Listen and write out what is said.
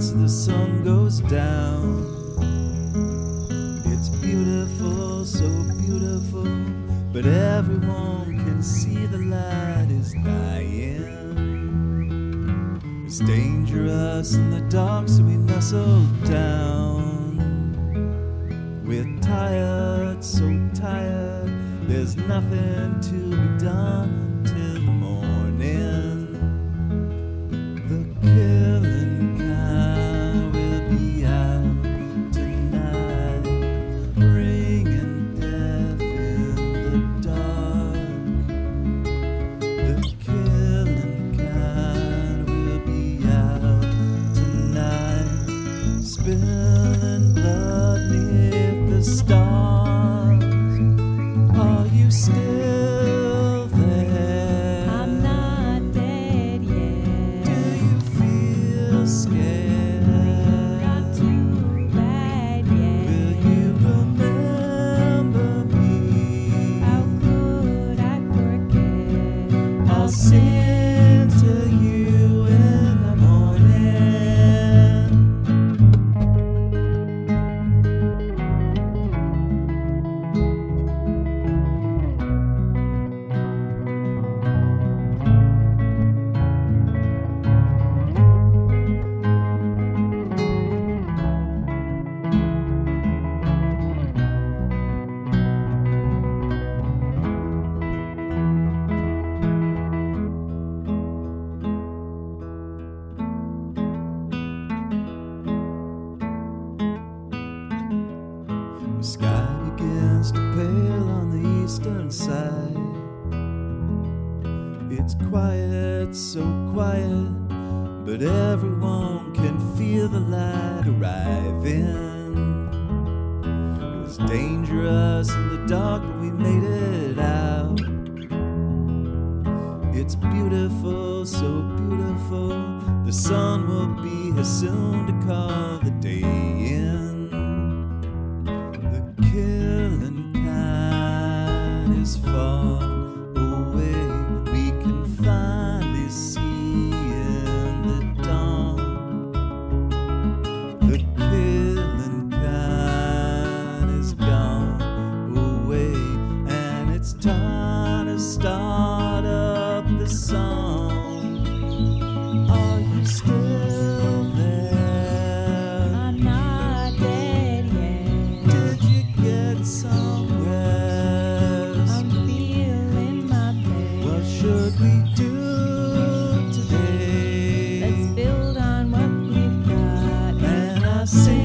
as the sun goes down. It's beautiful, so beautiful, but everyone can see the light is dying. It's dangerous in the dark, so we nestle down. We're tired, so tired, there's nothing to be done until the morning. The killing kind will be out tonight, bringing death in the dark. The killing kind will be out tonight, spilling blood neath the stars. Are you still there? I'm not dead yet. Do you feel scared? Not too bad yet. Will you remember me? How could I forget? I'll sing to you in the morning. The sky begins to pale on the eastern side. It's quiet, so quiet, but everyone can feel the light arriving. It was dangerous in the dark, but we made it out. It's beautiful, so beautiful, the sun will be here soon to call the day in. The killing kind is far away, we can finally see in the dawn. The killing kind is gone away, and it's time to start up the song. Are you still there? I'm not dead yet. Did you get some rest? I'm feeling my What best. should we do today? Let's build on what we've got. And I sing